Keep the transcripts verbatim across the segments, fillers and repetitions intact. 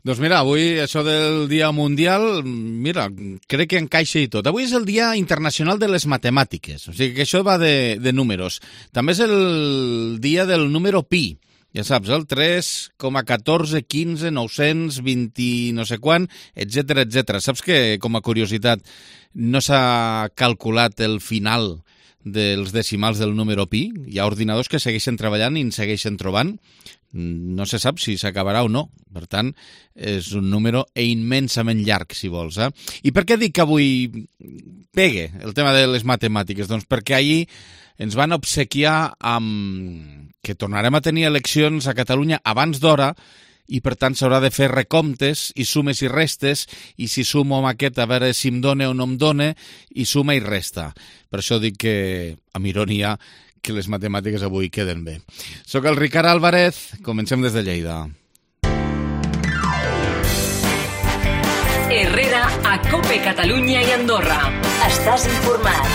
Doncs mira, avui això del Dia Mundial, mira, crec que encaixa i tot. Avui és el Dia Internacional de les Matemàtiques, o sigui que això va de, de números. També és el dia del número pi, ja saps, el tres coma catorze, quinze, nou-cents, vint, no sé quan, etcètera, etcètera. Saps que, com a curiositat, no s'ha calculat el final dels decimals del número pi? Hi ha ordinadors que segueixen treballant i en segueixen trobant. No se sap si s'acabarà o no. Per tant, és un número immensament llarg, si vols. Eh? I per què dic que avui pegue el tema de les matemàtiques? Doncs perquè ahir ens van obsequiar amb que tornarem a tenir eleccions a Catalunya abans d'hora i, per tant, s'haurà de fer recomptes i sumes i restes, i si sumo amb aquest a veure si em dona o no em dona, i suma i resta. Per això dic que, amb ironia, que les matemàtiques avui queden bé. Soc el Ricard Álvarez, comencem des de Lleida. Herrera a Cope Catalunya i Andorra. Estàs informat.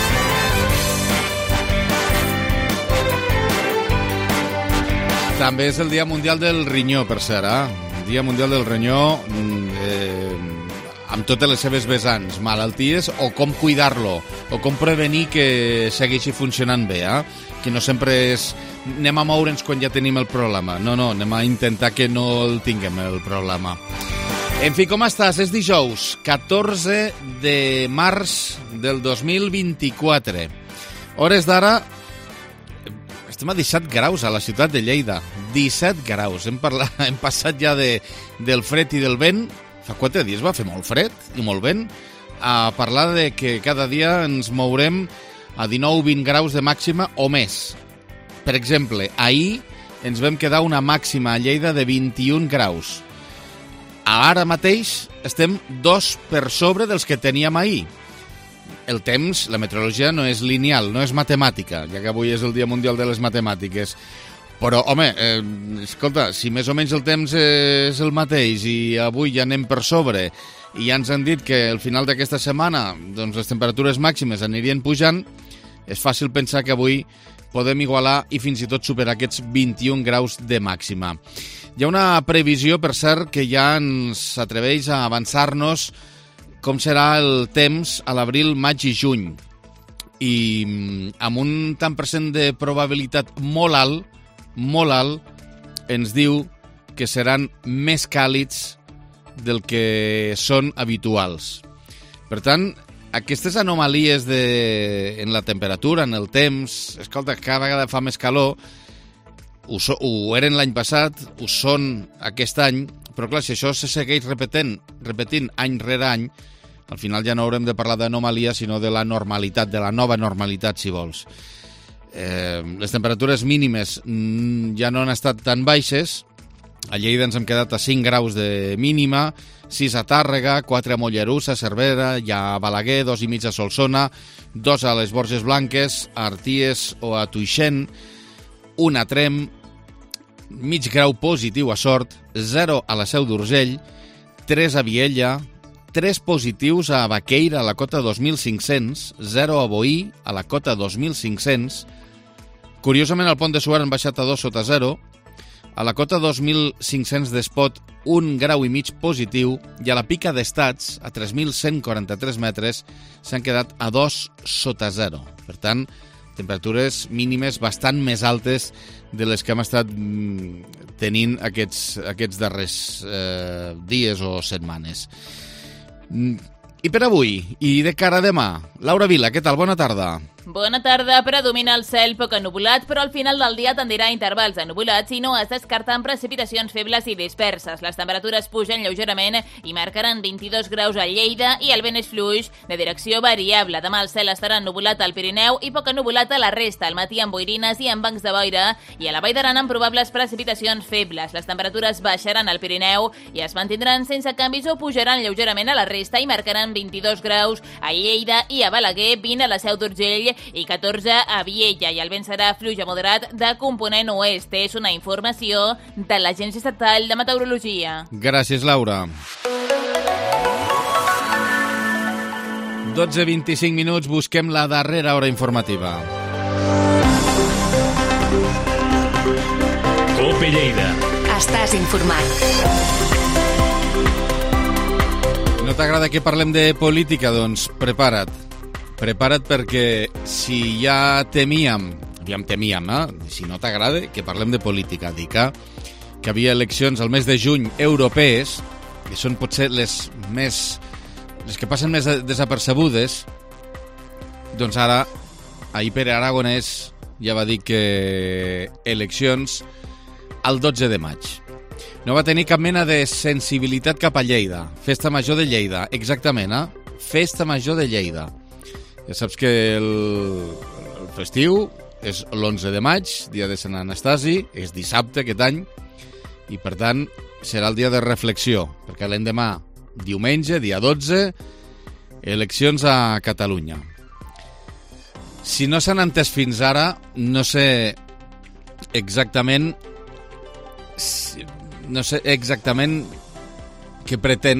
També és el Dia Mundial del Rinyó, per cert, eh? Dia Mundial del Rinyó eh, amb totes les seves vessants, malalties o com cuidar-lo, o com prevenir que segueixi funcionant bé, eh? Que no sempre és anem a moure'ns quan ja tenim el problema. No, no, anem a intentar que no el tinguem, el problema. En fi, com estàs? És dijous, catorze de març del dos mil vint-i-quatre. Hores d'ara, estem a disset graus a la ciutat de Lleida. disset graus. Hem, parlat, hem passat ja de, del fred i del vent. Fa quatre dies va fer molt fred i molt vent. A parlar de que cada dia ens mourem a dinou vint graus de màxima o més. Per exemple, ahir ens vam quedar una màxima a Lleida de vint-i-un graus. Ara mateix estem dos per sobre dels que teníem ahir. El temps, la meteorologia no és lineal, no és matemàtica, ja que avui és el Dia Mundial de les Matemàtiques. Però, home, eh, escolta, si més o menys el temps és el mateix i avui ja anem per sobre i ja ens han dit que al final d'aquesta setmana doncs, les temperatures màximes anirien pujant, és fàcil pensar que avui podem igualar i fins i tot superar aquests vint-i-un graus de màxima. Hi ha una previsió, per cert, que ja ens atreveix a avançar-nos com serà el temps a l'abril, maig i juny. I amb un tant per cent de probabilitat molt alt, molt alt, ens diu que seran més càlids del que són habituals. Per tant, aquestes anomalies de, en la temperatura, en el temps, escolta, cada vegada fa més calor, ho, so, ho eren l'any passat, ho són aquest any, però clar, si això se segueix repetint, repetint any rere any, al final ja no haurem de parlar d'anomalia, sinó de la normalitat, de la nova normalitat, si vols. Eh, les temperatures mínimes ja no han estat tan baixes. A Lleida ens hem quedat a cinc graus de mínima, sis a Tàrrega, quatre a Mollerussa, a Cervera, hi ha a Balaguer, dos i mig a Solsona, dos a les Borges Blanques, a Arties o a Tuixén, un a Trem, mig grau positiu a Sort, zero a la Seu d'Urgell, tres a Viella, tres positius a Baqueira, a la cota dos mil cinc-cents, zero a Boí, a la cota dos mil cinc-cents. Curiosament, al Pont de Suert han baixat a dos sota zero, a la cota dos mil cinc-cents d'Espot, un grau i mig positiu, i a la Pica d'Estats, a tres mil cent quaranta-tres metres, s'han quedat a dos sota zero. Per tant, temperatures mínimes bastant més altes de les que hem estat tenint aquests, aquests darrers eh, dies o setmanes. I per avui, i de cara a demà, Laura Vila, què tal? Bona tarda. Bona tarda. Predomina el cel poc ennubulat, però al final del dia tendirà a intervals ennubulats i no es descarten precipitacions febles i disperses. Les temperatures pugen lleugerament i marcaran vint-i-dos graus a Lleida i el vent és fluix de direcció variable. Demà el cel estarà ennubulat al Pirineu i poc ennubulat a la resta, al matí amb boirines i amb bancs de boira, i a la Vall d'Aran amb probables precipitacions febles. Les temperatures baixaran al Pirineu i es mantindran sense canvis o pujaran lleugerament a la resta i marcaran vint-i-dos graus a Lleida i a Balaguer, vint a la Seu d'Urgell i catorze a Viella, i el vent serà fluix a moderat de component oest. És una informació de l'Agència Estatal de Meteorologia. Gràcies, Laura. dotze i vint-i-cinc minuts, busquem la darrera hora informativa. Cope Lleida. Estàs informat. t'agrada que parlem de política, doncs prepara't. Prepara't perquè si ja temíem, aviam temíem, eh? Si no t'agrada que parlem de política, dic eh? que havia eleccions al mes de juny europees, que són potser les més les que passen més desapercebudes, doncs ara ahir Pere Aragonès ja va dir que eleccions el dotze de maig. No va tenir cap mena de sensibilitat cap a Lleida. Festa Major de Lleida, exactament, eh? Festa Major de Lleida. Ja saps que el, el festiu és l'onze de maig, dia de Sant Anastasi, és dissabte aquest any, i per tant serà el dia de reflexió, perquè l'endemà, diumenge, dia dotze, eleccions a Catalunya. Si no s'han entès fins ara, no sé exactament no sé exactament què pretén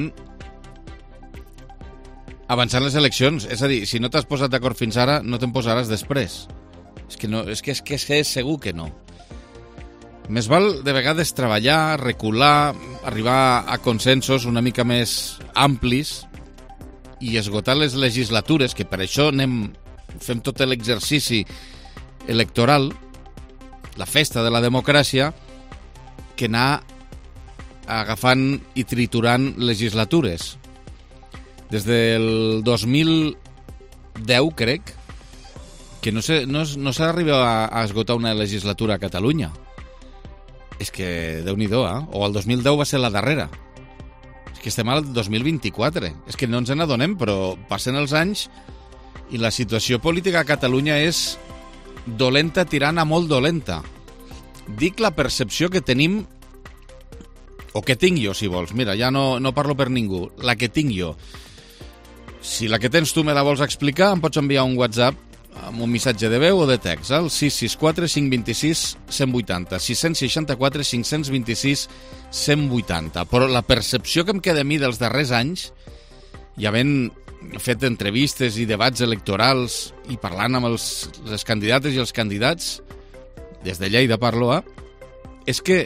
avançar les eleccions. És a dir, si no t'has posat d'acord fins ara, no te'n posaràs després. És que, no, és, que, és que és segur que no. Més val de vegades treballar, recular, arribar a consensos una mica més amplis i esgotar les legislatures, que per això anem, fem tot l'exercici electoral, la festa de la democràcia, que anar agafant i triturant legislatures. Des del dos mil deu, crec, que no, sé, no, no s'ha arribat a, a esgotar una legislatura a Catalunya. És que, Déu-n'hi-do, eh? O el dos mil deu va ser la darrera. És que estem al dos mil vint-i-quatre. És que no ens n'adonem, però passen els anys i la situació política a Catalunya és dolenta tirant a molt dolenta. Dic la percepció que tenim, o que tinc jo, si vols. Mira, ja no, no parlo per ningú. La que tinc jo. Si la que tens tu me la vols explicar, em pots enviar un WhatsApp amb un missatge de veu o de text, al sis sis quatre cinc dos sis un zero vuit zero, sis sis quatre cinc dos sis un zero vuit zero. Però la percepció que em queda a mi dels darrers anys, i havent fet entrevistes i debats electorals i parlant amb els, les candidates i els candidats, des de Lleida parlo, eh? És que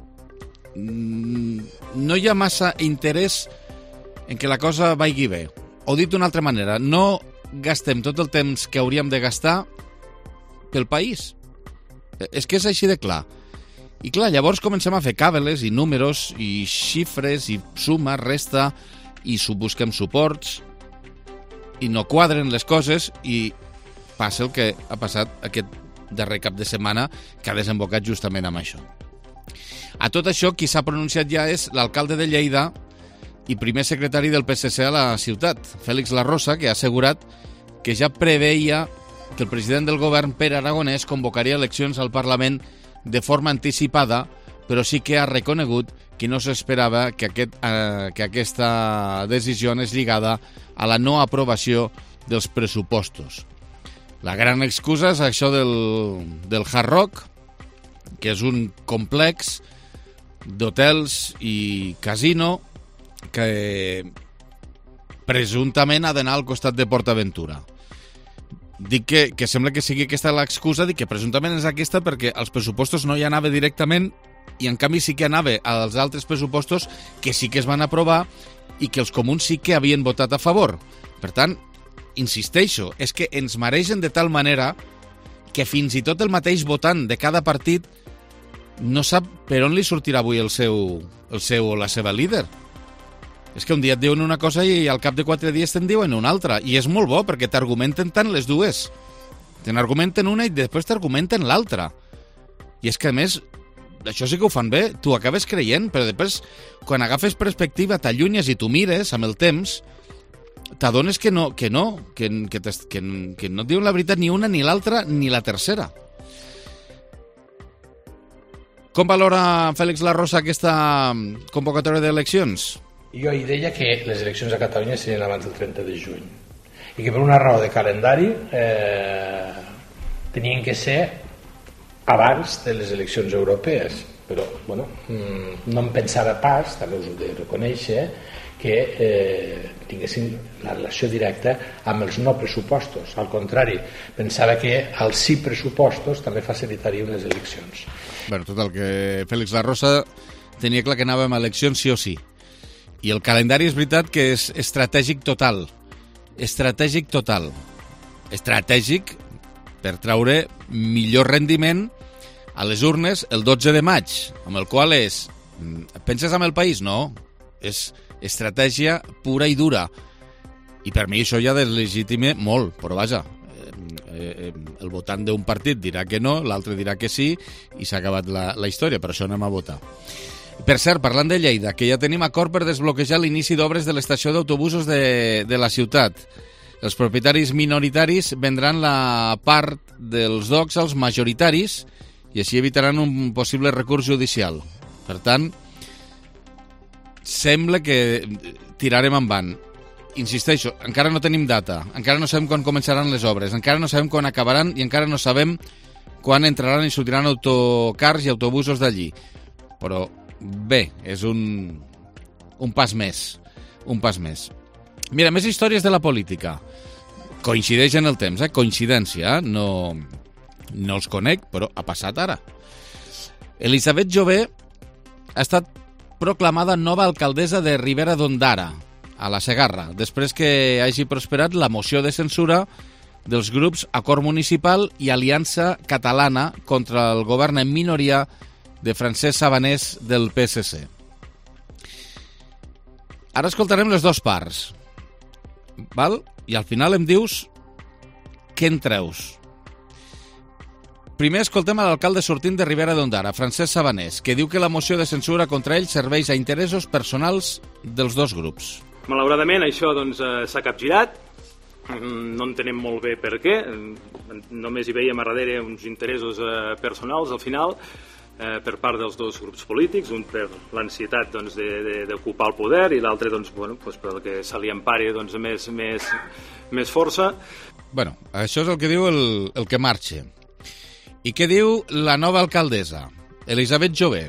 no hi ha massa interès en que la cosa vagi bé. O dit d'una altra manera, no gastem tot el temps que hauríem de gastar pel país. És que és així de clar. I clar, llavors comencem a fer càbeles i números i xifres i suma, resta, i busquem suports i no quadren les coses i passa el que ha passat aquest darrer cap de setmana, que ha desembocat justament amb això. A tot això, qui s'ha pronunciat ja és l'alcalde de Lleida i primer secretari del P S C a la ciutat, Félix Larrosa, que ha assegurat que ja preveia que el president del govern, Pere Aragonès, convocaria eleccions al Parlament de forma anticipada, però sí que ha reconegut que no s'esperava que, aquest, eh, que aquesta decisió és lligada a la no aprovació dels pressupostos. La gran excusa és això del, del Hard Rock, que és un complex d'hotels i casino que presumptament ha d'anar al costat de PortAventura. Dic que, que sembla que sigui aquesta l'excusa, dic que presumptament és aquesta perquè els pressupostos no hi anava directament i en canvi sí que anava als altres pressupostos que sí que es van aprovar i que els comuns sí que havien votat a favor. Per tant, insisteixo, és que ens maregen de tal manera que fins i tot el mateix votant de cada partit no sap per on li sortirà avui el seu, el seu o la seva líder. És que un dia et diuen una cosa i al cap de quatre dies te'n diuen una altra. I és molt bo perquè t'argumenten tant les dues. Te n'argumenten una i després t'argumenten l'altra. I és que a més, això sí que ho fan bé, tu acabes creient, però després, quan agafes perspectiva, t'allunyes i tu mires amb el temps, t'adones que no, que no, que, que, que, que no et diuen la veritat ni una, ni l'altra, ni la tercera. Com valora Félix Larrosa aquesta convocatòria d'eleccions? Jo hi deia que les eleccions a Catalunya serien abans del trenta de juny i que per una raó de calendari eh, tenien que ser abans de les eleccions europees, però bueno, no em pensava pas, també us ho he de reconèixer, que eh, tinguessin la relació directa amb els no pressupostos. Al contrari, pensava que els sí pressupostos també facilitaria unes eleccions. Bueno, total, que Félix Larrosa tenia clar que anàvem a eleccions sí o sí. I el calendari és veritat que és estratègic total. Estratègic total. Estratègic per treure millor rendiment a les urnes el dotze de maig, amb el qual és... Penses en el país? No. És estratègia pura i dura. I per mi això ja deslegitima molt, però vaja, eh, eh, el votant d'un partit dirà que no, l'altre dirà que sí, i s'ha acabat la, la història, per això anem a votar. Per cert, parlant de Lleida, que ja tenim acord per desbloquejar l'inici d'obres de l'estació d'autobusos de, de la ciutat. Els propietaris minoritaris vendran la part dels docks als majoritaris i així evitaran un possible recurs judicial. Per tant, sembla que tirarem endavant. Insisteixo, encara no tenim data, encara no sabem quan començaran les obres, encara no sabem quan acabaran i encara no sabem quan entraran i sortiran autocars i autobusos d'allí. Però bé, és un, un pas més, un pas més. Mira, més històries de la política. Coincideix en el temps, eh? Coincidència, eh? No, no els conec, però ha passat ara. Elisabet Jové ha estat proclamada nova alcaldessa de Ribera d'Ondara, a la Segarra, després que hagi prosperat la moció de censura dels grups Acord Municipal i Aliança Catalana contra el govern en minoria de Francesc Sabanés del P S C. Ara escoltarem les dues parts, val? I al final em dius què en treus. Primer escoltem a l'alcalde sortint de Ribera d'Ondara, Francesc Sabanés, que diu que la moció de censura contra ell serveix a interessos personals dels dos grups. Malauradament això doncs, eh, s'ha capgirat, no entenem molt bé per què, només hi veiem a darrere uns interessos eh, personals al final, eh, per part dels dos grups polítics, un per l'ansietat doncs, d'ocupar el poder i l'altre doncs, bueno, doncs, pel que se li empari doncs, més, més, més força. Bueno, això és el que diu el, el que marxa. I què diu la nova alcaldessa, Elisabet Jové?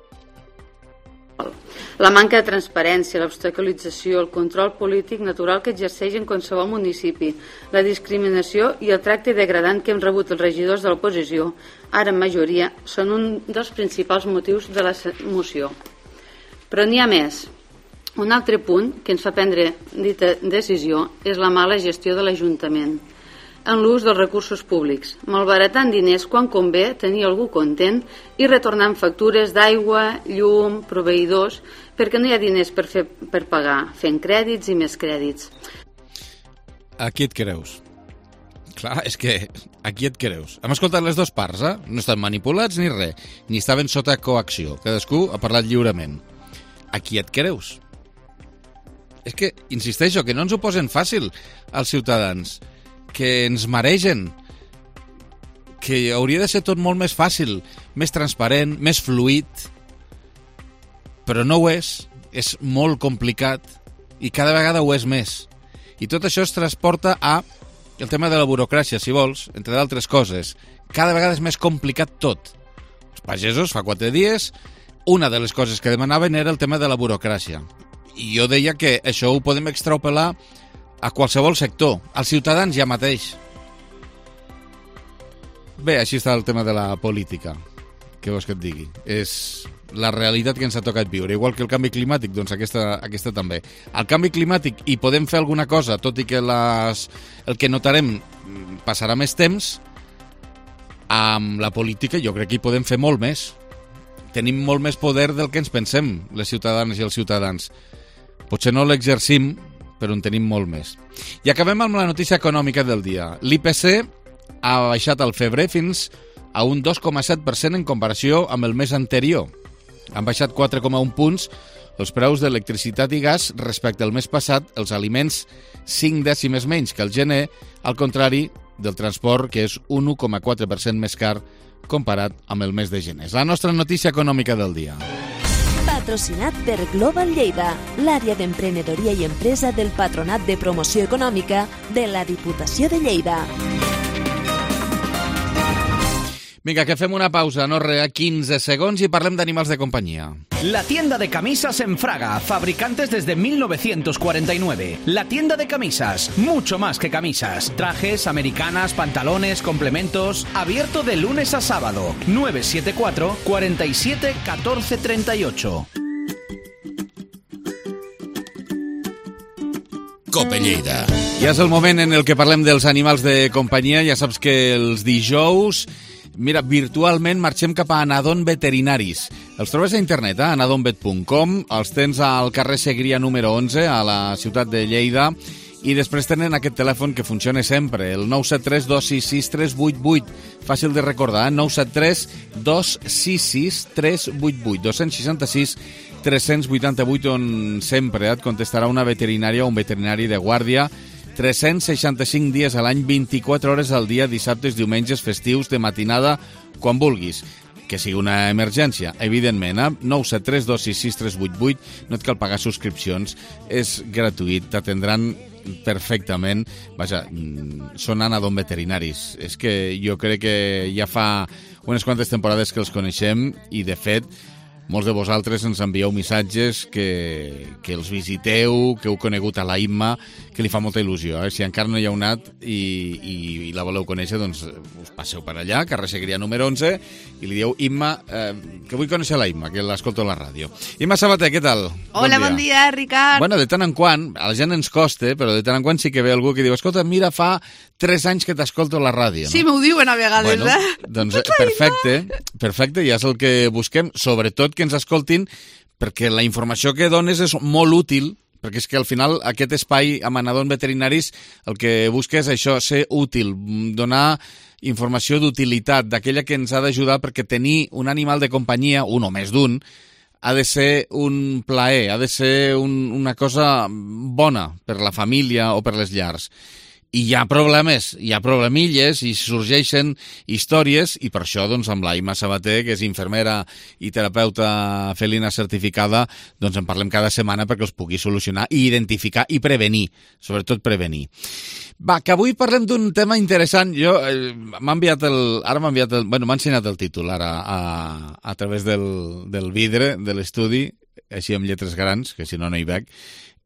La manca de transparència, l'obstaculització, el control polític natural que exerceix en qualsevol municipi, la discriminació i el tracte degradant que hem rebut els regidors de l'oposició, ara en majoria, són un dels principals motius de la moció. Però n'hi ha més. Un altre punt que ens fa prendre dita decisió és la mala gestió de l'Ajuntament en l'ús dels recursos públics, malbaratant diners quan convé tenir algú content i retornant factures d'aigua, llum, proveïdors, perquè no hi ha diners per, fer, per pagar, fent crèdits i més crèdits. A qui et creus? Clar, és que a qui et creus? Hem escoltat les dues parts, eh? No estan manipulats ni res, ni estaven sota coacció. Cadascú ha parlat lliurement. A qui et creus? És que, insisteixo, que no ens ho posen fàcil als ciutadans, que ens maregen, que hauria de ser tot molt més fàcil, més transparent, més fluid, però no ho és, és molt complicat i cada vegada ho és més. I tot això es transporta a el tema de la burocràcia, si vols, entre d'altres coses. Cada vegada és més complicat tot. Els pagesos, fa quatre dies, una de les coses que demanaven era el tema de la burocràcia. I jo deia que això ho podem extrapolar a qualsevol sector, als ciutadans ja mateix. Bé, així està el tema de la política. Què vols que et digui? És la realitat que ens ha tocat viure. Igual que el canvi climàtic, doncs aquesta, aquesta també. El canvi climàtic, i podem fer alguna cosa, tot i que les, el que notarem passarà més temps, amb la política jo crec que hi podem fer molt més. Tenim molt més poder del que ens pensem, les ciutadanes i els ciutadans. Potser no l'exercim, però en tenim molt més. I acabem amb la notícia econòmica del dia. L'I P C ha baixat al febrer fins a un dos coma set per cent en comparació amb el mes anterior. Han baixat quatre coma un punts els preus d'electricitat i gas respecte al mes passat, els aliments cinc dècimes menys que el gener, al contrari del transport, que és un un coma quatre per cent més car comparat amb el mes de gener. És la nostra notícia econòmica del dia. Patrocinat per Global Lleida, l'àrea d'emprenedoria i empresa del Patronat de Promoció Econòmica de la Diputació de Lleida. Vinga, que fem una pausa, no res, quinze segons i parlem d'animals de companyia. La tienda de camisas en Fraga, fabricantes desde mil novecientos cuarenta y nueve. La tienda de camisas, mucho más que camisas. Trajes, americanas, pantalones, complementos. Abierto de lunes a sábado. nueve siete cuatro, cuarenta y siete, catorce treinta y ocho. Cope Lleida. Ja és el moment en el que parlem dels animals de companyia. Ja saps que els dijous, mira, virtualment marxem cap a Anadon Veterinaris. Els trobes a internet, a anadonvet punt com, els tens al carrer Segria número onze, a la ciutat de Lleida, i després tenen aquest telèfon que funciona sempre, el nou set tres dos sis sis tres vuit vuit. Fàcil de recordar, eh? nou set tres dos sis sis tres vuit vuit. dos sis sis tres vuit vuit, on sempre et contestarà una veterinària o un veterinari de guàrdia tres-cents seixanta-cinc dies a l'any, vint-i-quatre hores al dia, dissabtes, diumenges, festius, de matinada, quan vulguis. Que sigui una emergència, evidentment, eh? nou set tres dos sis sis tres vuit vuit, no et cal pagar subscripcions, és gratuït, t'atendran perfectament. Vaja, són Anadon Veterinaris. És que jo crec que ja fa unes quantes temporades que els coneixem i, de fet, molts de vosaltres ens envieu missatges que, que els visiteu, que heu conegut a la Imma, que li fa molta il·lusió. Eh? Si encara no hi heu anat i, i, i la voleu conèixer, doncs us passeu per allà, carrer Segria número onze, i li dieu, Imma, eh, que vull conèixer la Imma, que l'escolto a la ràdio. Imma Sabater, què tal? Hola, bon dia, bon dia Ricard. Bueno, de tant en quant, a la gent ens costa, però de tant en quant sí que ve algú que diu, escolta, mira, fa tres anys que t'escolto a la ràdio. No? Sí, m'ho diuen a vegades, bueno, eh? Doncs perfecte, perfecte, ja és el que busquem, sobretot que ens escoltin, perquè la informació que dones és molt útil, perquè és que al final aquest espai amb Anadon Veterinaris el que busca és això, ser útil, donar informació d'utilitat, d'aquella que ens ha d'ajudar, perquè tenir un animal de companyia, un o més d'un, ha de ser un plaer, ha de ser un, una cosa bona per la família o per les llars. I hi ha problemes, hi ha problemilles i sorgeixen històries, i per això, doncs, amb la Imma Sabater, que és infermera i terapeuta felina certificada, doncs en parlem cada setmana perquè els pugui solucionar i identificar i prevenir, sobretot prevenir. Va, que avui parlem d'un tema interessant. Jo, eh, m'ha enviat el... Ara m'ha enviat el... Bueno, m'ha ensenyat el títol, ara, a, a través del, del vidre de l'estudi, així amb lletres grans, que si no, no hi veig.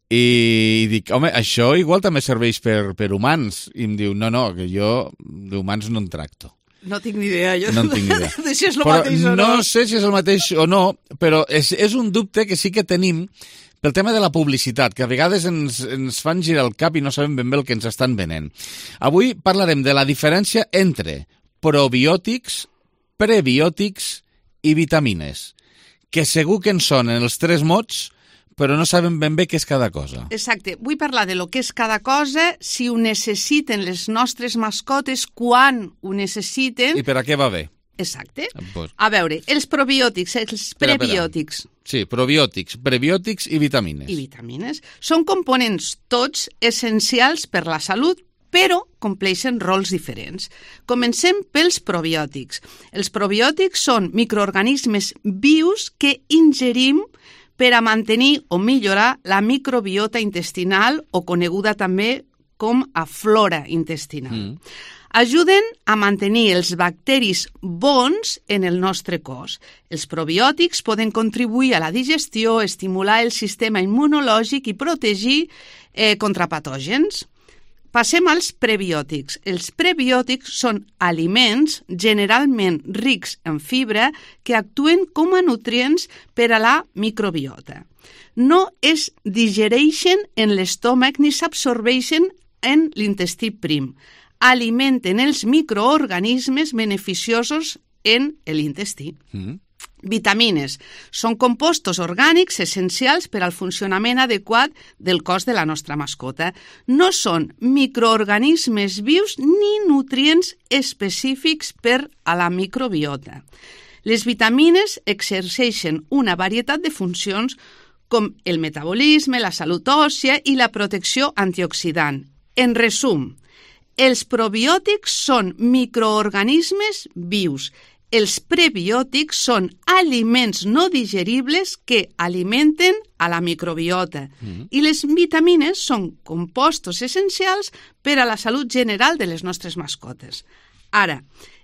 I dic, home, això igual també serveix per, per humans. I em diu, no, no, que jo d'humans no en tracto. No tinc ni idea, jo. No en tinc ni idea. De si és el però mateix o no. No sé si és el mateix o no, però és, és un dubte que sí que tenim pel tema de la publicitat, que a vegades ens, ens fan girar el cap i no sabem ben bé el que ens estan venent. Avui parlarem de la diferència entre probiòtics, prebiòtics i vitamines, que segur que en sonen els tres mots, però no sabem ben bé què és cada cosa. Exacte. Vull parlar de lo que és cada cosa, si ho necessiten les nostres mascotes, quan ho necessiten... I per a què va bé? Exacte. Pues... A veure, els probiòtics, els prebiòtics... Espera, espera. Sí, probiòtics, prebiòtics i vitamines. I vitamines. Són components tots essencials per la salut, però compleixen rols diferents. Comencem pels probiòtics. Els probiòtics són microorganismes vius que ingerim per a mantenir o millorar la microbiota intestinal, o coneguda també com a flora intestinal. Mm. Ajuden a mantenir els bacteris bons en el nostre cos. Els probiòtics poden contribuir a la digestió, estimular el sistema immunològic i protegir eh, contra patògens. Passem als prebiòtics. Els prebiòtics són aliments generalment rics en fibra que actuen com a nutrients per a la microbiota. No es digereixen en l'estómac ni s'absorbeixen en l'intestí prim. Alimenten els microorganismes beneficiosos en l'intestí. Mm. Vitamines. Són compostos orgànics essencials per al funcionament adequat del cos de la nostra mascota. No són microorganismes vius ni nutrients específics per a la microbiota. Les vitamines exerceixen una varietat de funcions com el metabolisme, la salut òssia i la protecció antioxidant. En resum, els probiòtics són microorganismes vius. Els prebiòtics són aliments no digeribles que alimenten a la microbiota. Mm. I les vitamines són compostos essencials per a la salut general de les nostres mascotes. Ara,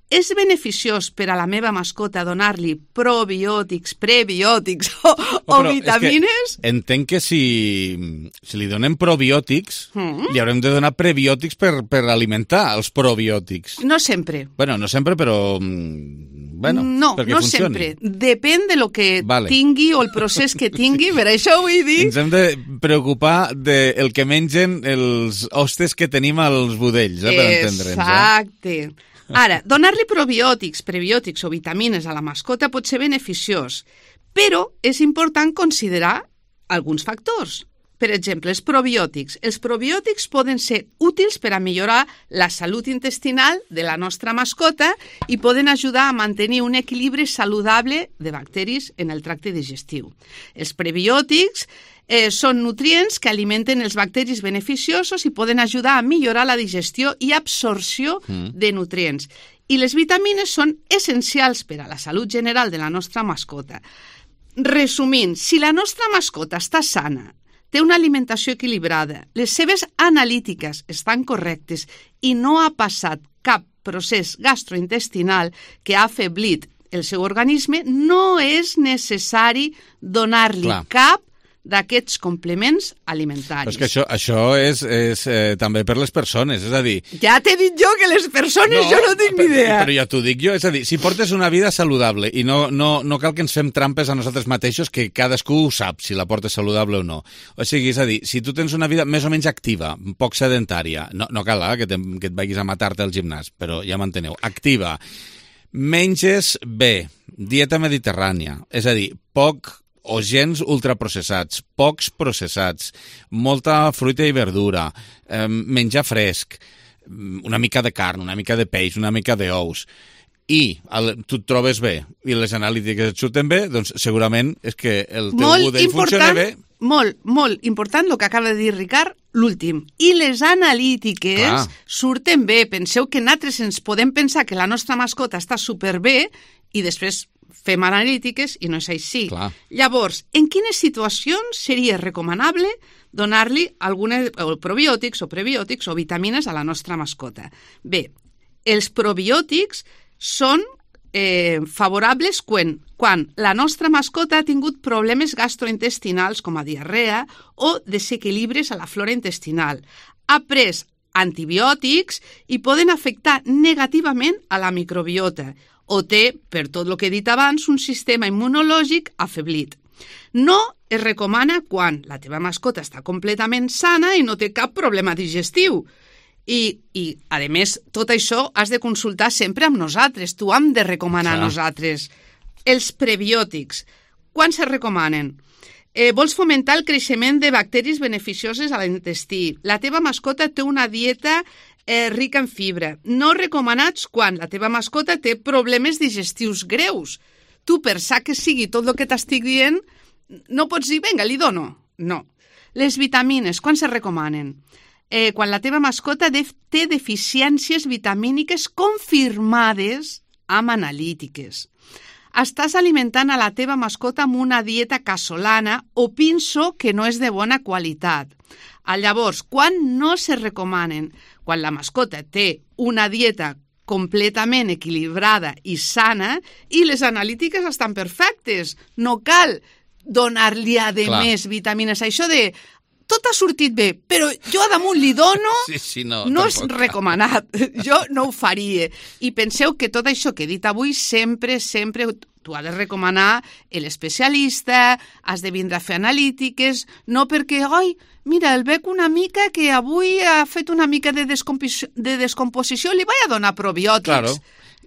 És beneficiós per a la meva mascota donar-li probiòtics, prebiòtics o, o vitamines? Entenc que si, si li donem probiòtics, mm. li haurem de donar prebiòtics per, per alimentar els probiòtics. No sempre. Bueno, no sempre, però... Bueno, no, perquè no funcioni. sempre. Depèn de lo que vale. tingui o el procés que tingui, per això vull dir... Ens hem de preocupar del que mengen els hostes que tenim als budells, eh, per entendre'ns. Exacte. Eh? Ara, donar-li probiòtics, prebiòtics o vitamines a la mascota pot ser beneficiós, però és important considerar alguns factors. Per exemple, els probiòtics. Els probiòtics poden ser útils per a millorar la salut intestinal de la nostra mascota i poden ajudar a mantenir un equilibri saludable de bacteris en el tracte digestiu. Els prebiòtics eh, són nutrients que alimenten els bacteris beneficiosos i poden ajudar a millorar la digestió i absorció mm. de nutrients. I les vitamines són essencials per a la salut general de la nostra mascota. Resumint, si la nostra mascota està sana, té una alimentació equilibrada, les seves analítiques estan correctes i no ha passat cap procés gastrointestinal que ha afeblit el seu organisme, no és necessari donar-li Clar. cap d'aquests complements alimentaris. Però és que això, això és, és eh, també per les persones, és a dir... Ja t'he dit jo que les persones no, jo no tinc ni idea. Però ja t'ho dic jo, és a dir, si portes una vida saludable i no, no, no cal que ens fem trampes a nosaltres mateixos, que cadascú ho sap, si la portes saludable o no. O sigui, és a dir, si tu tens una vida més o menys activa, poc sedentària, no, no cal eh, que, te, que et vagis a matar-te al gimnàs, però ja m'enteneu, activa, menges bé, dieta mediterrània, és a dir, poc o gens ultraprocessats, pocs processats, molta fruita i verdura, eh, menjar fresc, una mica de carn, una mica de peix, una mica d'ous, i el, tu et trobes bé i les analítiques et surten bé, doncs segurament és que el teu molt budell funciona bé. Molt, molt important el que acaba de dir Ricard, l'últim. I les analítiques Clar. surten bé. Penseu que nosaltres ens podem pensar que la nostra mascota està superbé i després fem analítiques i no és així. Clar. Llavors, en quines situacions seria recomanable donar-li algunes probiòtics o prebiòtics o vitamines a la nostra mascota? Bé, els probiòtics són eh, favorables quan, quan la nostra mascota ha tingut problemes gastrointestinals com a diarrea o desequilibris a la flora intestinal. Ha pres antibiòtics i poden afectar negativament a la microbiota o té, per tot el que he dit abans, un sistema immunològic afeblit. No es recomana quan la teva mascota està completament sana i no té cap problema digestiu. I, i a més, tot això has de consultar sempre amb nosaltres. Tu hem de recomanar a nosaltres. Els prebiòtics, quan se recomanen? Eh, vols fomentar el creixement de bacteris beneficioses a l'intestí. La teva mascota té una dieta eh, rica en fibra. No recomanats quan la teva mascota té problemes digestius greus. Tu, per sa que sigui tot el que t'estic dient, no pots dir, vinga, li dono. No. Les vitamines, quan se recomanen? Eh, quan la teva mascota def- té deficiències vitamíniques confirmades amb analítiques. Estàs alimentant a la teva mascota amb una dieta casolana o pinso que no és de bona qualitat. Llavors, quan no se recomanen? Quan la mascota té una dieta completament equilibrada i sana i les analítiques estan perfectes. No cal donar-li a de Clar. més vitamines. Això de tot ha sortit bé, però jo a damunt li dono, sí, sí, no, no és tampoc. recomanat. Jo no ho faria. I penseu que tot això que he dit avui sempre, sempre tu has de recomanar l'especialista, has de vindre a fer analítiques, no perquè, oi, mira, el bec una mica que avui ha fet una mica de, descomposició, de descomposició, li vaig a donar probiòtics. Claro.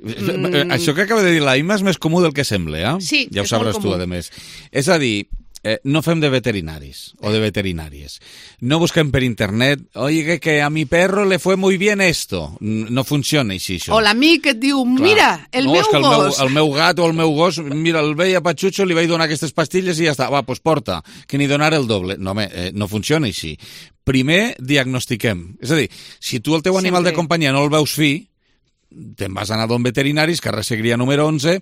Mm. Això que acaba de dir la Imma és més comú del que sembla, eh? Sí, ja ho sabràs tu, a més. És a dir, eh, no fem de veterinaris o de veterinàries. No busquem per internet, oye, que a mi perro le fue muy bien esto. No funciona així, això. O l'amic que et diu, mira, el no, meu és que el gos... Meu, el meu gat o el meu gos, mira, el veia Patxutxo, li vaig donar aquestes pastilles i ja està. Va, doncs porta, que n'hi donar el doble. No, home, eh, no funciona així. Primer diagnostiquem. És a dir, si tu el teu animal Sempre. de companyia no el veus fi, te'n vas anar d'on veterinaris, carrer Segrià número onze,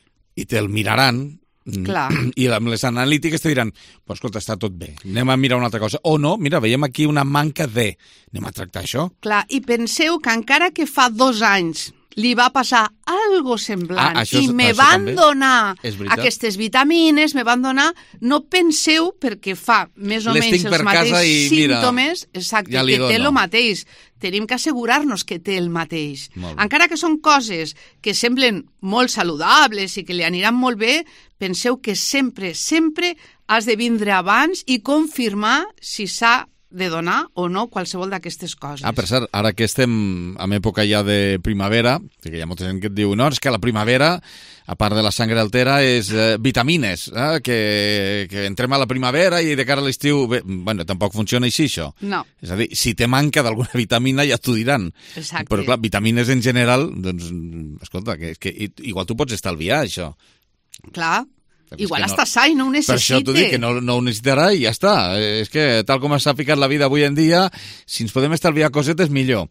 i te'l miraran. Clar. I amb les analítiques te diran, pues, escolta, està tot bé, anem a mirar una altra cosa. O no, mira, veiem aquí una manca de... Anem a tractar això. Clar, i penseu que encara que fa dos anys li va passar algo semblant Ah, això i és- me això van també donar és veritat. aquestes vitamines, me van donar... No penseu perquè fa més o Les menys tinc els per casa mateixos i mira, símptomes, exacte, ja li que té dono. el mateix. Tenim que assegurar-nos que té el mateix. Molt bé. Encara que són coses que semblen molt saludables i que li aniran molt bé, penseu que sempre, sempre has de vindre abans i confirmar si s'ha de donar o no qualsevol d'aquestes coses. Ah, per cert, ara que estem en època ja de primavera, que hi ha molta gent que et diu, no, és que la primavera, a part de la sangre altera, és eh, vitamines, eh, que, que entrem a la primavera i de cara a l'estiu... Bé, bueno, tampoc funciona així, això. No. És a dir, si te manca d'alguna vitamina ja t'ho diran. Exacte. Però, clar, vitamines en general, doncs, escolta, que, que igual tu pots estalviar, això. Clar. Perquè és Igual que no- està sa i no ho Per necessita. això t'ho dic, que no, no ho necessitarà i ja està. Eh, És que tal com s'ha ficat la vida avui en dia, si ens podem estalviar cosetes, millor.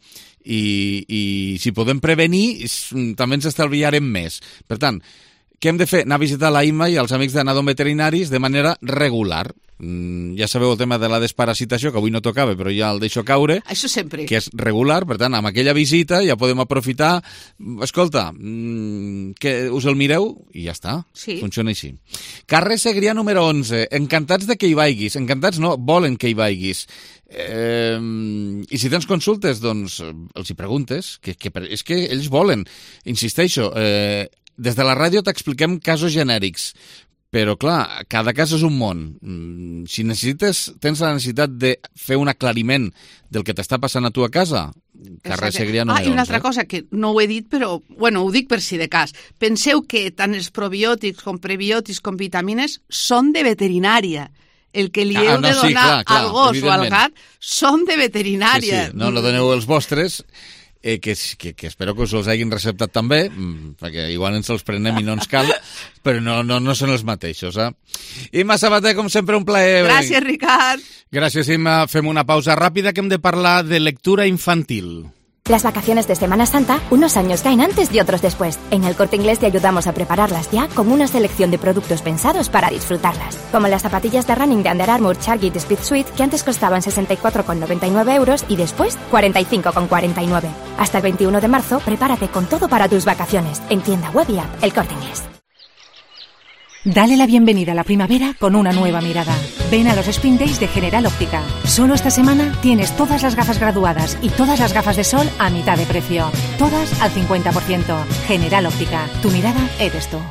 I, i si podem prevenir, s- també ens estalviarem més. Per tant, què hem de fer? Anar a visitar la I M A i els amics d'anadom veterinaris de manera regular. Mm, ja sabeu el tema de la desparasitació, que avui no tocava, però ja el deixo caure. Això sempre. Que és regular, per tant, amb aquella visita ja podem aprofitar. Escolta, mm, que us el mireu i ja està. Sí. Funciona així. Carrer Segrià número onze. Encantats de que hi vaiguis. Encantats no, volen que hi vaiguis. Eh, I si tens consultes, doncs els hi preguntes. Que, que, és que ells volen. Insisteixo, eh, des de la ràdio t'expliquem casos genèrics. Però, clar, cada cas és un món. Mm, Si necessites, tens la necessitat de fer un aclariment del que t'està passant a tu a casa, carrer Exacte. Segrià Ah, número i una altra onze. cosa que no ho he dit, però bueno, ho dic per si de cas. Penseu que tant els probiòtics com prebiòtics com vitamines són de veterinària. El que li Ah, heu no, de sí, donar clar, clar, al gos o al evidentment. gat són de Sí, veterinària. sí, no, no doneu els vostres, eh, que, que, que espero que us els hagin receptat també, mm, perquè igual ens els prenem i no ens cal, però no, no, no són els mateixos. Eh? Imma Sabater, com sempre, un plaer. Gràcies, Ricard. Gràcies, Imma. Fem una pausa ràpida que hem de parlar de lectura infantil. Las vacaciones de Semana Santa, unos años caen antes y otros después. En El Corte Inglés te ayudamos a prepararlas ya con una selección de productos pensados para disfrutarlas. Como las zapatillas de running de Under Armour Chargit Speed Suite, que antes costaban sesenta y cuatro con noventa y nueve euros y después cuarenta y cinco con cuarenta y nueve. Hasta el veintiuno de marzo, prepárate con todo para tus vacaciones. En tienda web y app, El Corte Inglés. Dale la bienvenida a la primavera con una nueva mirada. Ven a los Spring Days de General Óptica. Solo esta semana tienes todas las gafas graduadas y todas las gafas de sol a mitad de precio. Todas al cincuenta por ciento. General Óptica. Tu mirada eres tú.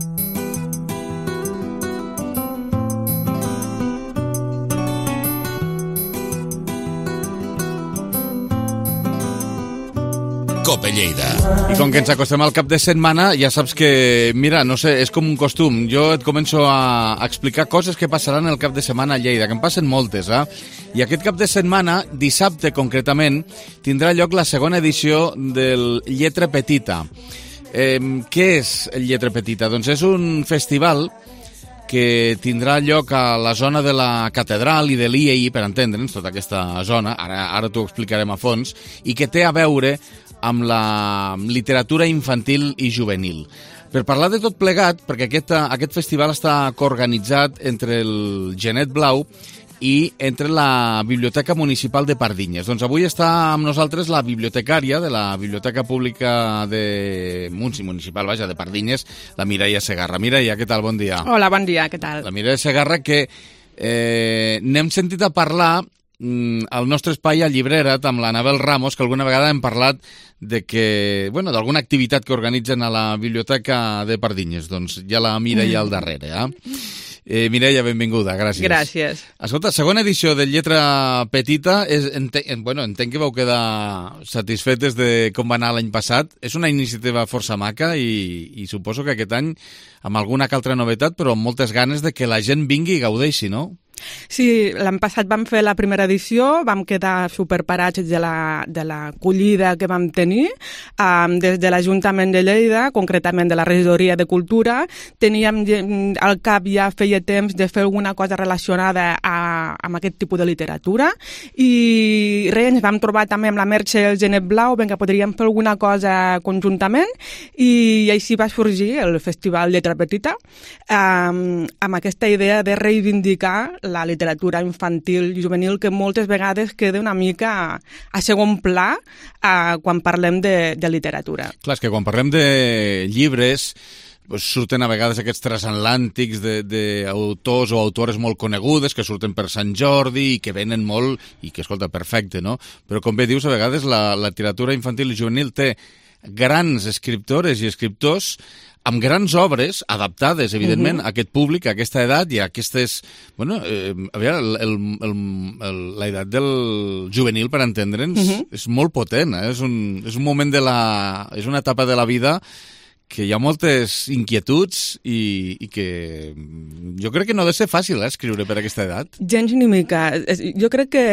Cope Lleida. I com que ens acostem al cap de setmana, ja saps que, mira, no sé, és com un costum. Jo et començo a explicar coses que passaran el cap de setmana a Lleida, que en passen moltes, eh? I aquest cap de setmana, dissabte concretament, tindrà lloc la segona edició del Lletra Petita. Eh, què és el Lletra Petita? Doncs és un festival que tindrà lloc a la zona de la catedral i de l'I E I, per entendre'ns, tota aquesta zona, ara, ara t'ho explicarem a fons, i que té a veure amb la literatura infantil i juvenil. Per parlar de tot plegat, perquè aquest, aquest festival està coorganitzat entre el Genet Blau i entre la Biblioteca Municipal de Pardinyes. Doncs avui està amb nosaltres la bibliotecària de la Biblioteca Pública de Municipal, vaja, de Pardinyes, la Mireia Segarra. Mireia, què tal? Bon dia. Hola, bon dia, què tal? La Mireia Segarra, que eh, n'hem sentit a parlar al nostre espai a Llibrera amb l'Anabel Ramos, que alguna vegada hem parlat de que, bueno, d'alguna activitat que organitzen a la Biblioteca de Pardinyes. Doncs ja la Mireia al darrere, eh? Eh, Mireia, benvinguda, gràcies. Gràcies. Escolta, segona edició de Lletra Petita, és, entenc, bueno, entenc que vau quedar satisfetes de com va anar l'any passat. És una iniciativa força maca i, i suposo que aquest any amb alguna que altra novetat, però amb moltes ganes de que la gent vingui i gaudeixi, no? Sí, l'any passat vam fer la primera edició, vam quedar superparats de la, de l'acollida que vam tenir um, des de l'Ajuntament de Lleida, concretament de la Regidoria de Cultura. Teníem al cap ja feia temps de fer alguna cosa relacionada a, amb aquest tipus de literatura i res, ens vam trobar també amb la Merche i el Genet Blau, ben que podríem fer alguna cosa conjuntament i així va sorgir el Festival Lletra Petita um, amb aquesta idea de reivindicar la literatura infantil i juvenil, que moltes vegades queda una mica a, a segon pla a, quan parlem de, de literatura. Clar, és que quan parlem de llibres pues surten a vegades aquests transatlàntics d'autors o autores molt conegudes que surten per Sant Jordi i que venen molt i que, escolta, perfecte, no? Però com bé dius, a vegades la, la literatura infantil i juvenil té grans escriptores i escriptors amb grans obres adaptades, evidentment, uh-huh. a aquest públic, a aquesta edat i a aquestes... Bueno, eh, a veure, el, el, el, el, la edat del juvenil, per entendre'ns, uh-huh. és molt potent, eh? És un, és un moment de la... És una etapa de la vida que hi ha moltes inquietuds i, i que jo crec que no ha de ser fàcil eh, escriure per aquesta edat. Gens ni mica. Jo crec que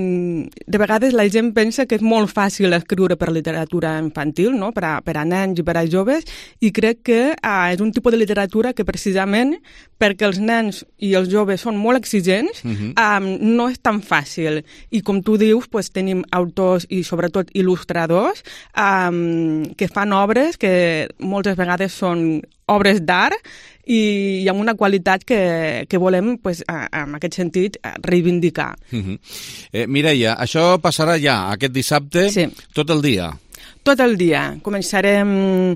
de vegades la gent pensa que és molt fàcil escriure per literatura infantil, no? per, a, per a nens i per a joves, i crec que ah, és un tipus de literatura que precisament perquè els nens i els joves són molt exigents, uh-huh. ah, no és tan fàcil. I com tu dius, pues, tenim autors i sobretot il·lustradors ah, que fan obres que moltes vegades són obres d'art i amb una qualitat que, que volem, pues, en aquest sentit, reivindicar. Uh-huh. eh, Mireia, això passarà ja aquest dissabte, sí. tot el dia. Tot el dia. Començarem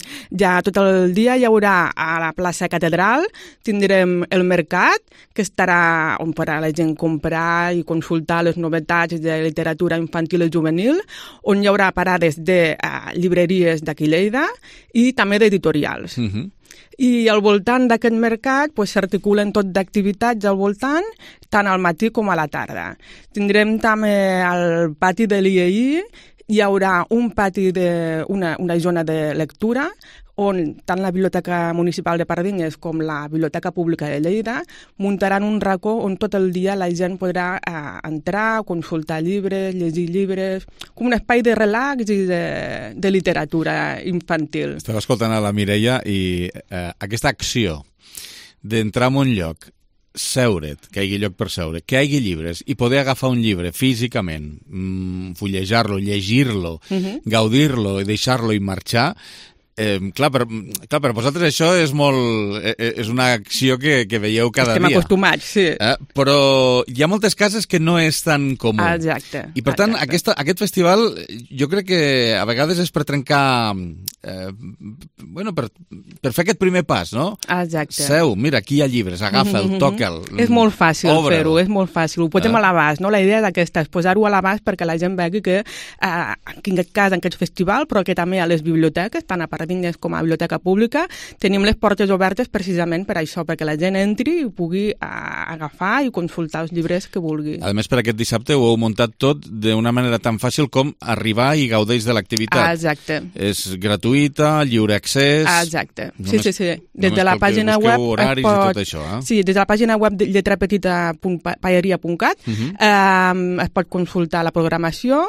ja tot el dia. Hi haurà a la plaça Catedral, tindrem el mercat, que estarà on podrà la gent comprar i consultar les novetats de literatura infantil i juvenil, on hi haurà parades de uh, llibreries d'aquí Lleida i també d'editorials. Uh-huh. I al voltant d'aquest mercat pues, s'articulen tot d'activitats al voltant, tant al matí com a la tarda. Tindrem també al pati de l'I E I, hi haurà un pati de una, una zona de lectura on tant la Biblioteca Municipal de Pardines com la Biblioteca Pública de Lleida muntaran un racó on tot el dia la gent podrà eh, entrar, consultar llibres, llegir llibres, com un espai de relax i de, de literatura infantil. Estava escoltant a la Mireia i eh, aquesta acció d'entrar en un lloc, seure't, que hi hagi lloc per seure, que hi hagi llibres i poder agafar un llibre físicament, mmm, fullejar-lo, llegir-lo, uh-huh. gaudir-lo i deixar-lo i marxar, eh, clar, per, clar, per vosaltres això és molt... Eh, és una acció que, que veieu cada Estem dia. Estem acostumats, sí. Eh? Però hi ha moltes cases que no és tan comú. Exacte. I per tant, aquesta, aquest festival jo crec que a vegades és per trencar... Eh, bueno, per, per fer aquest primer pas, no? Exacte. Seu, mira, aquí hi ha llibres, agafa'l, mm-hmm. toca'l. És molt fàcil obre'l. fer-ho, és molt fàcil. Ho posem eh? a l'abast, no? La idea d'aquesta és posar-ho a l'abast perquè la gent vegi que, eh, en aquest cas, en aquest festival, però que també a les biblioteques, tant a Pardines com a Biblioteca Pública, tenim les portes obertes precisament per això, perquè la gent entri i pugui eh, agafar i consultar els llibres que vulgui. A més, per aquest dissabte ho heu muntat tot d'una manera tan fàcil com arribar i gaudeix de l'activitat. Ah, exacte. És gratuïta, lliure accés... Ah, exacte. Només, sí, sí, sí. Des de la pàgina web... horaris pot... i tot això, eh? Sí, des de la pàgina web de llettrapetita punt paeria punt cat uh-huh. eh, es pot consultar la programació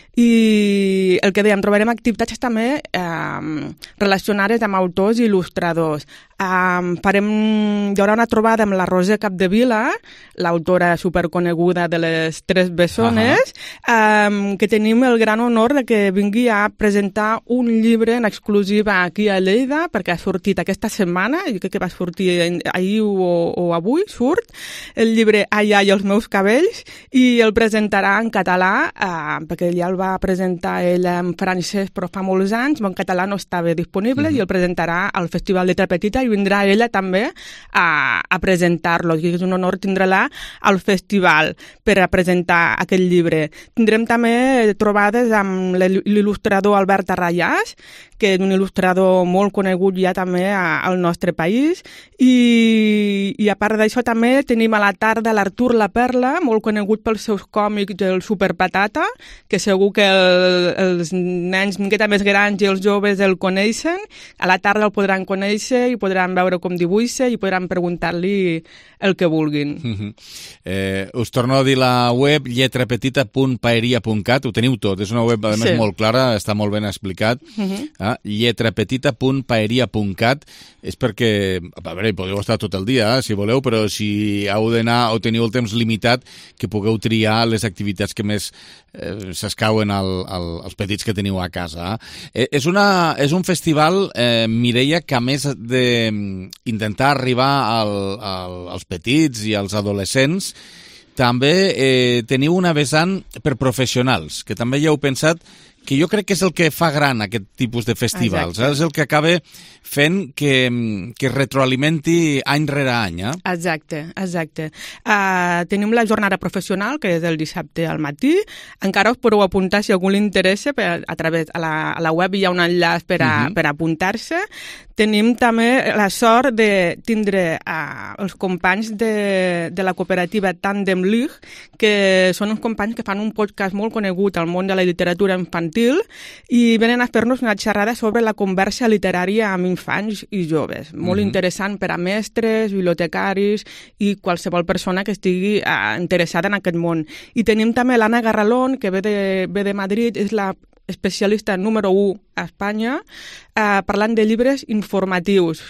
i el que dèiem, trobarem activitats també eh, relacionades amb autors i il·lustradors. Eh, farem, hi haurà una trobada amb la Roser Capdevila, l'autora superconeguda de les Tres Bessones, uh-huh. eh, que tenim el gran honor de que vingui a presentar un llibre en exclusiva aquí a Lleida, perquè ha sortit aquesta setmana, jo crec que va sortir ahir o, o avui, surt, el llibre Ai, ai, els meus cabells, i el presentarà en català, eh, perquè ja el va presentar ell en francès però fa molts anys, però en català no estava disponible uh-huh. i el presentarà al Festival de Trapetita i vindrà ella també a, a presentar-lo, i és un honor tindre-la al festival per a presentar aquest llibre. Tindrem també trobades amb l'il·lustrador Albert Arrayàs, que és un il·lustrador molt conegut ja també a, al nostre país, i, i a part d'això també tenim a la tarda l'Artur La Perla, molt conegut pels seus còmics del Superpatata, que segur que el, els nens una miqueta més grans i els joves el coneixen. A la tarda el podran conèixer i podran veure com dibuixa i podran preguntar-li el que vulguin. Uh-huh. eh, us torno a dir la web llettrapetita punt paeria punt cat, ho teniu tot, és una web a més sí. molt clara, està molt ben explicat. Uh-huh. eh? eh? lletrapetita punt paeria punt cat. És perquè, a veure, podeu estar tot el dia, eh, si voleu, però si heu d'anar o teniu el temps limitat, que pugueu triar les activitats que més eh, s'escauen al, al, als petits que teniu a casa. Eh? És, una, és un festival, eh, Mireia, que a més d'intentar arribar al, al, als petits i als adolescents, també eh, teniu una vessant per professionals, que també ja heu pensat, que jo crec que és el que fa gran aquest tipus de festivals. Eh? És el que acaba fent que, que es retroalimenti any rere any. Eh? Exacte, exacte. Uh, tenim la jornada professional, que és el dissabte al matí. Encara us podeu apuntar si algú li interessa. Per, a través a la, a la web hi ha un enllaç per, a, uh-huh. per apuntar-se. Tenim també la sort de tindre uh, els companys de, de la cooperativa Tandem League, que són uns companys que fan un podcast molt conegut al món de la literatura infantil i venen a fer-nos una xerrada sobre la conversa literària amb infants i joves. Molt uh-huh. interessant per a mestres, bibliotecaris i qualsevol persona que estigui uh, interessada en aquest món. I tenim també l'Anna Garralón, que ve de, ve de Madrid, és la especialista número u a Espanya, eh, parlant de llibres informatius,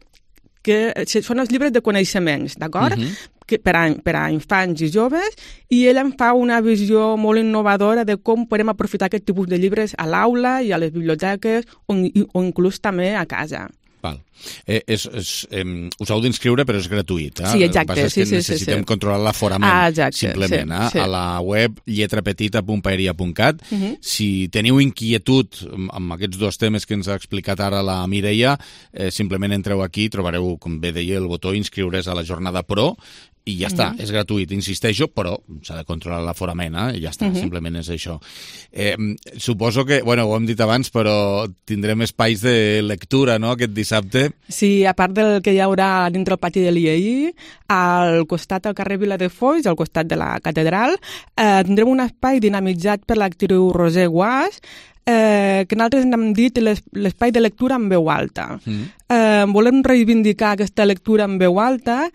que són els llibres de coneixements, d'acord? Uh-huh. Que per, a, per a infants i joves, i ella em fa una visió molt innovadora de com podem aprofitar aquest tipus de llibres a l'aula i a les biblioteques o, o inclús també a casa. Val. Eh, és, és, eh, us heu d'inscriure, però és gratuït. Eh? Sí, exacte. El que passa és que sí, sí, necessitem sí, sí. controlar l'aforament, ah, exacte, simplement. Sí, eh? sí. A la web lletrapetita punt paeria punt cat. Uh-huh. Si teniu inquietud amb aquests dos temes que ens ha explicat ara la Mireia, eh, simplement entreu aquí i trobareu, com bé deia, el botó inscriure's a la jornada pro, i ja està, uh-huh. és gratuït, insisteixo, però s'ha de controlar l'aforament, eh? I ja està, uh-huh. simplement és això. Eh, suposo que, bueno, ho hem dit abans, però tindrem espais de lectura, no?, aquest dissabte. Sí, a part del que hi haurà dintre el pati de l'I E I, al costat del carrer Viladefolls, al costat de la catedral, eh, tindrem un espai dinamitzat per l'actriu Roser Guas, eh, que nosaltres n'hem dit l'espai de lectura en veu alta. Mm. Eh, volem reivindicar aquesta lectura en veu alta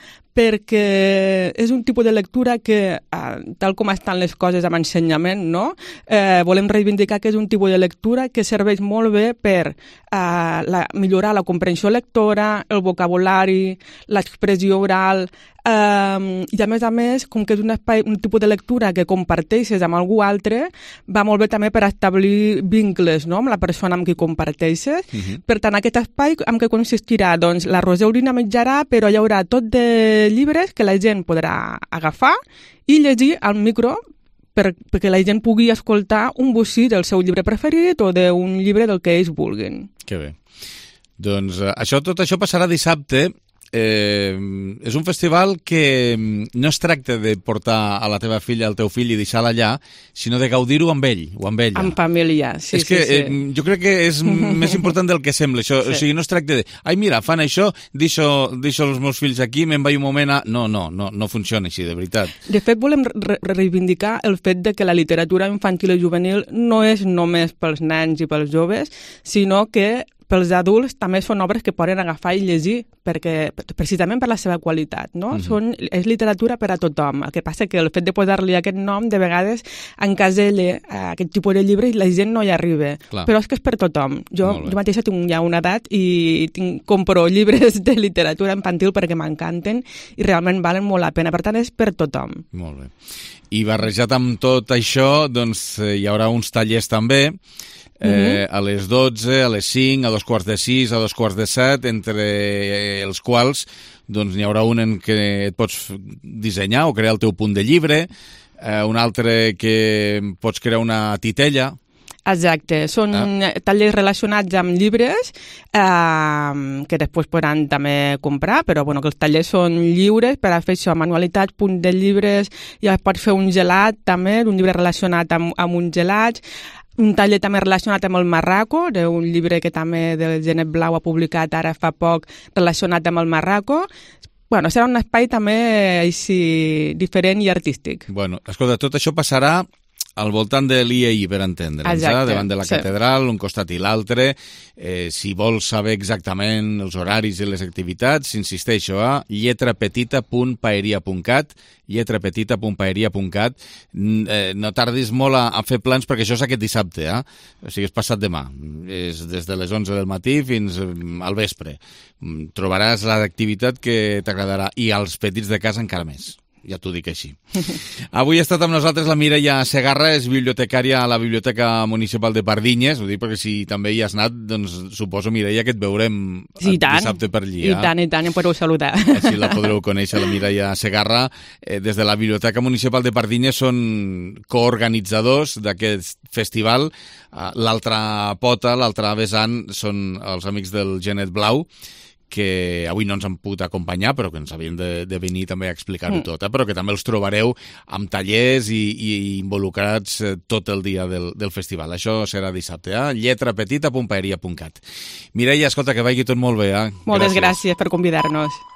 perquè és un tipus de lectura que, eh, tal com estan les coses amb ensenyament, no? eh, volem reivindicar que és un tipus de lectura que serveix molt bé per eh, la, millorar la comprensió lectora, el vocabulari, l'expressió oral, eh, i a més a més, com que és un, espai, un tipus de lectura que comparteixes amb algú altre, va molt bé també per establir vincles, no?, amb la persona amb qui comparteixes. Uh-huh. Per tant, aquest espai amb què consistirà? Doncs la Roser ho dinamitzarà, però hi haurà tot de llibres que la gent podrà agafar i llegir al micro per, perquè la gent pugui escoltar un bocí del seu llibre preferit o d'un llibre del que ells vulguin. Que bé. Doncs eh, això, tot això passarà dissabte. Eh, és un festival que no es tracta de portar a la teva filla, al teu fill i deixar-la allà, sinó de gaudir-ho amb ell o amb ella. En família, sí, és que, sí, sí. Eh, jo crec que és més important del que sembla això. Sí. O sigui, no es tracta de, ai, mira, fan això, deixo, deixo els meus fills aquí, me'n vaig un moment a... No, no, no, no funciona així, de veritat. De fet, volem re reivindicar el fet de que la literatura infantil i juvenil no és només pels nens i pels joves, sinó que pels adults també són obres que poden agafar i llegir, perquè, precisament per la seva qualitat, no? Mm-hmm. Són, és literatura per a tothom. El que passa que el fet de posar-li aquest nom, de vegades, encasella aquest tipus de llibre i la gent no hi arriba. Clar. Però és que és per tothom. Jo, jo mateixa tinc ja una edat i tinc, compro llibres de literatura infantil perquè m'encanten i realment valen molt la pena. Per tant, és per tothom. Molt bé. I barrejat amb tot això, doncs, hi haurà uns tallers també, Eh, uh-huh. a les dotze, a les cinc, a dos quarts de sis, a dos quarts de set, entre els quals doncs, n'hi haurà un en què et pots dissenyar o crear el teu punt de llibre, eh, un altre que pots crear una titella. Exacte, són ah. tallers relacionats amb llibres eh, que després podran també comprar, però bueno, que els tallers són lliures per a fer això, manualitats, punts de llibres, ja pots fer un gelat també, un llibre relacionat amb, amb uns gelats, un taller també relacionat amb el Marraco, d'un llibre que també del Genet Blau ha publicat ara fa poc relacionat amb el Marraco. Bueno, serà un espai també així diferent i artístic. Bueno, escolta, tot això passarà al voltant de l'I E I, per entendre'ns, eh? Davant de la sí. catedral, un costat i l'altre. Eh, si vols saber exactament els horaris i les activitats, insisteixo a lletrapetita punt paeria punt cat, lletrapetita punt paeria punt cat. Eh, no tardis molt a, a fer plans, perquè això és aquest dissabte, eh? O sigui, és passat demà. És des de les onze del matí fins al vespre. Trobaràs l'activitat que t'agradarà, i als petits de casa encara més. Ja t'ho dic així. Avui ha estat amb nosaltres la Mireia Segarra, és bibliotecària a la Biblioteca Municipal de Pardinyes. Ho dic perquè si també hi has anat, doncs suposo, Mireia, que et veurem sí, tant. dissabte per allí. I tant, i tant, em podeu saludar. Així la podreu conèixer, la Mireia Segarra. Eh, des de la Biblioteca Municipal de Pardinyes són coorganitzadors d'aquest festival. L'altra pota, l'altra vessant, són els amics del Genet Blau, que avui no ens han pogut acompanyar, però que ens havien de, de venir també a explicar-ho mm. tot, eh? Però que també els trobareu amb tallers i, i involucrats tot el dia del, del festival. Això serà dissabte, eh? lletrapetita punt paeria punt cat. Mireia, escolta, que vagi tot molt bé. Eh? Moltes gràcies, gràcies per convidar-nos.